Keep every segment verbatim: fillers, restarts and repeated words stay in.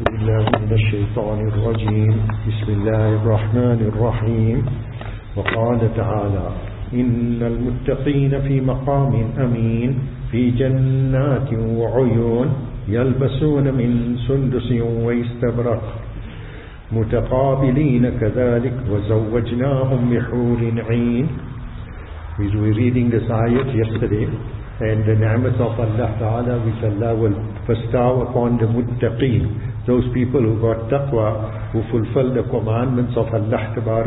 بالله من الشيطان الرجيم بسم الله الرحمن الرحيم وقال تعالى إن المتقين في مقام أمين في جنات وعيون يلبسون من سندس واستبرق متقابلين كذلك وزوجناهم بحور عين. We were reading this ayat yesterday, and the ni'mat of Allah Ta'ala which Allah will bestow upon the muttaqeen, those people who got taqwa, who fulfill the commandments of Allah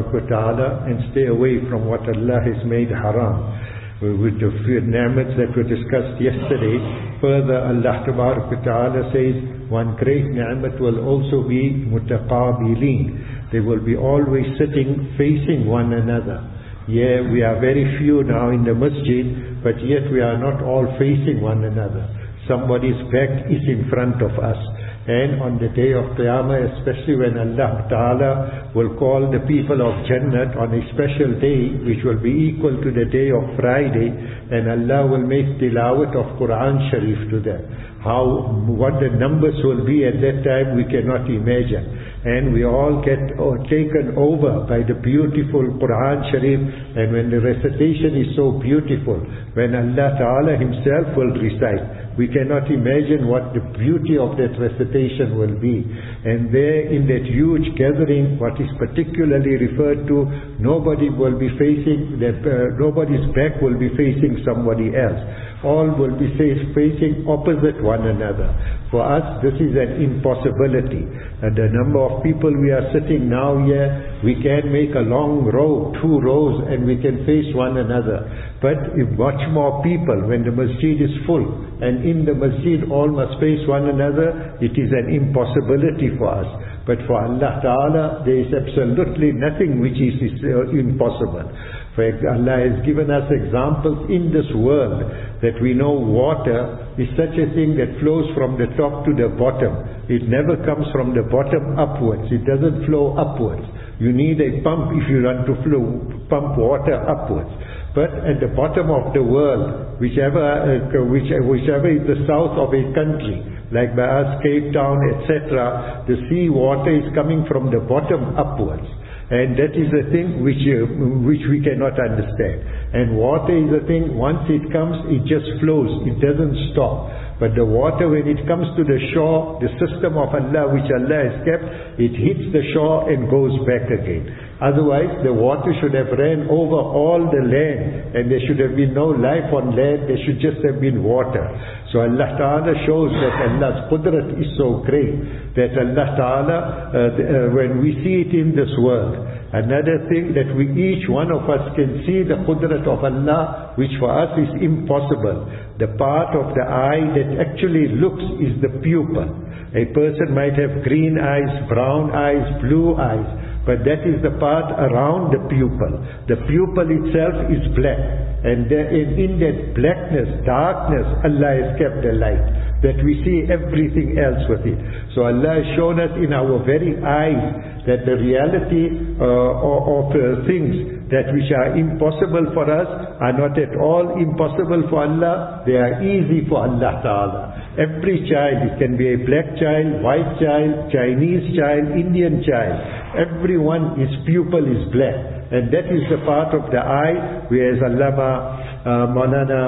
Ta'ala and stay away from what Allah has made haram. With the ni'mats that were discussed yesterday, further Allah Ta'ala says one great ni'mat will also be mutaqabilin. They will be always sitting facing one another. Yeah, we are very few now in the masjid, but yet we are not all facing one another. Somebody's back is in front of us. And on the day of Qiyamah, especially when Allah Ta'ala will call the people of Jannat on a special day, which will be equal to the day of Friday, and Allah will make tilawat of Quran Sharif to them. How, what the numbers will be at that time, we cannot imagine. And we all get oh, taken over by the beautiful Quran Sharif, and when the recitation is so beautiful, when Allah Ta'ala Himself will recite, we cannot imagine what the beauty of that recitation will be. And there in that huge gathering, what is particularly referred to, nobody will be facing, that uh, nobody's back will be facing somebody else. All will be facing opposite one another. For us, this is an impossibility. And the number of people we are sitting now here, we can make a long row, two rows, and we can face one another. But if much more people, when the masjid is full, and in the masjid all must face one another, it is an impossibility for us. But for Allah Ta'ala, there is absolutely nothing which is uh, impossible. For Allah has given us examples in this world that we know water is such a thing that flows from the top to the bottom. It never comes from the bottom upwards. It doesn't flow upwards. You need a pump if you want to flow, pump water upwards. But at the bottom of the world, whichever, uh, which, whichever is the south of a country, like by us, Cape Town, et cetera, the sea water is coming from the bottom upwards. And that is a thing which uh, which we cannot understand. And water is a thing, once it comes, it just flows. It doesn't stop. But the water, when it comes to the shore, the system of Allah which Allah has kept, it hits the shore and goes back again. Otherwise, the water should have ran over all the land, and there should have been no life on land. There should just have been water. So Allah Ta'ala shows that Allah's qudrat is so great that Allah Ta'ala, uh, uh, when we see it in this world, another thing that we, each one of us can see the qudrat of Allah, which for us is impossible. The part of the eye that actually looks is the pupil. A person might have green eyes, brown eyes, blue eyes, but that is the part around the pupil. The pupil itself is black. And in that blackness, darkness, Allah has kept the light, that we see everything else with it. So Allah has shown us in our very eyes that the reality uh, of uh, things that which are impossible for us are not at all impossible for Allah. They are easy for Allah Ta'ala. Every child, it can be a black child, white child, Chinese child, Indian child, everyone, his pupil is black. And that is the part of the eye, whereas Allama uh, Maulana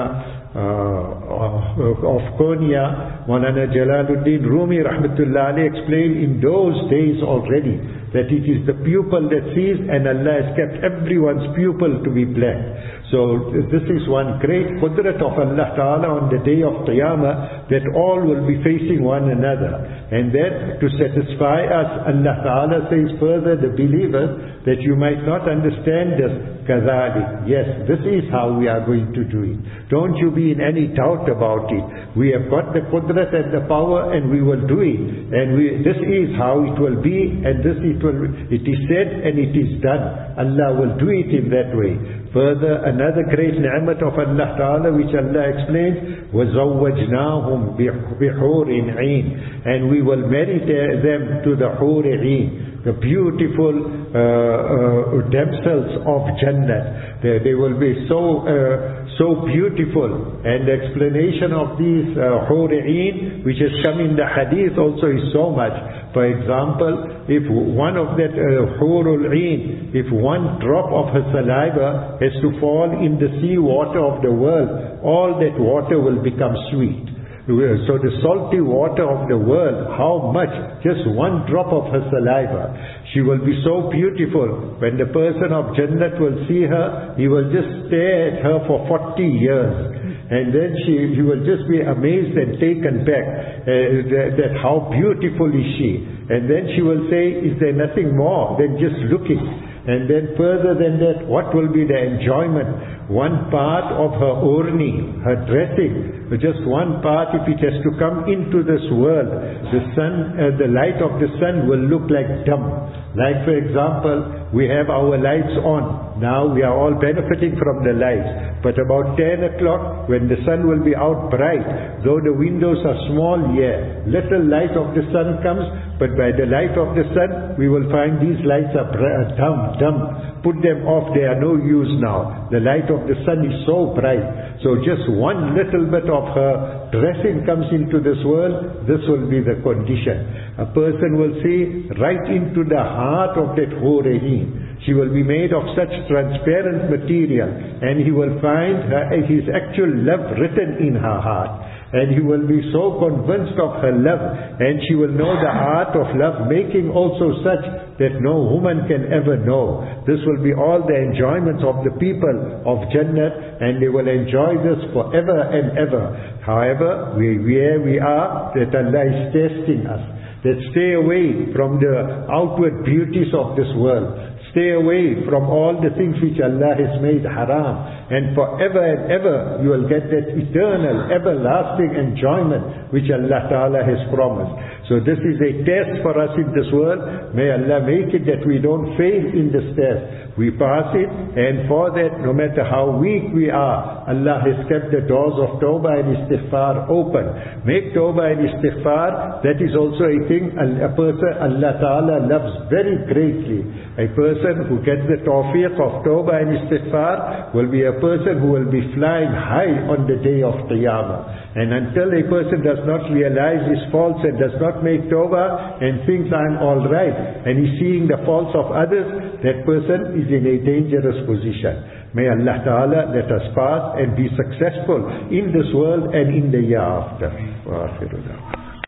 uh, of Konya, Maulana Jalaluddin Rumi Rahmatullah Ali explained in those days already that it is the pupil that sees, and Allah has kept everyone's pupil to be black. So this is one great qudrat of Allah Ta'ala on the day of Qiyamah, that all will be facing one another. And then to satisfy us, Allah Ta'ala says further, the believers, that you might not understand this, kazalik. Yes, this is how we are going to do it. Don't you be in any doubt about it. We have got the qudrat and the power, and we will do it. And we, this is how it will be, and this it will, it is said and it is done. Allah will do it in that way. Further, another great ni'mat of Allah Ta'ala which Allah explains, وَزَوَّجْنَاهُمْ بِحُورٍ عِينٍ, and we will marry them to the Hur 'Ain. the beautiful uh, uh, damsels of Jannah. They, they will be so uh, so beautiful. And the explanation of these uh, Hur'in, which has come in the hadith also, is so much. For example, if one of that uh, Hurul Ain, if one drop of her saliva has to fall in the sea water of the world, all that water will become sweet. So the salty water of the world, how much? Just one drop of her saliva. She will be so beautiful. When the person of Jannat will see her, he will just stare at her for forty years. And then she, he will just be amazed and taken back uh, that, that how beautiful is she. And then she will say, is there nothing more than just looking? And then further than that, what will be the enjoyment? One part of her orni, her dressing, just one part, if it has to come into this world, the sun, uh, the light of the sun will look like dumb. Like for example, we have our lights on. Now we are all benefiting from the lights. But about ten o'clock, when the sun will be out bright, though the windows are small, yeah, little light of the sun comes, but by the light of the sun, we will find these lights are dumb, dumb. Put them off, they are no use now. The light of the sun is so bright. So just one little bit of her dressing comes into this world, this will be the condition. A person will see right into the heart of that Hur'in. She will be made of such transparent material, and he will find her, his actual love written in her heart. And he will be so convinced of her love, and she will know the art of love making also such that no woman can ever know. This will be all the enjoyments of the people of Jannah, and they will enjoy this forever and ever. However, we, where we are, that Allah is testing us, that stay away from the outward beauties of this world. Stay away from all the things which Allah has made haram. And forever and ever you will get that eternal, everlasting enjoyment which Allah Ta'ala has promised. So this is a test for us in this world. May Allah make it that we don't fail in this test. We pass it, and for that, no matter how weak we are, Allah has kept the doors of Tawbah and Istighfar open. Make Tawbah and Istighfar, that is also a thing a person Allah Ta'ala loves very greatly. A person who gets the tawfiq of Tawbah and Istighfar will be a person who will be flying high on the day of Qiyamah. And until a person does not realize his faults and does not make Tawbah and thinks I'm alright, and he's seeing the faults of others, that person is in a dangerous position. May Allah Ta'ala let us pass and be successful in this world and in the year after.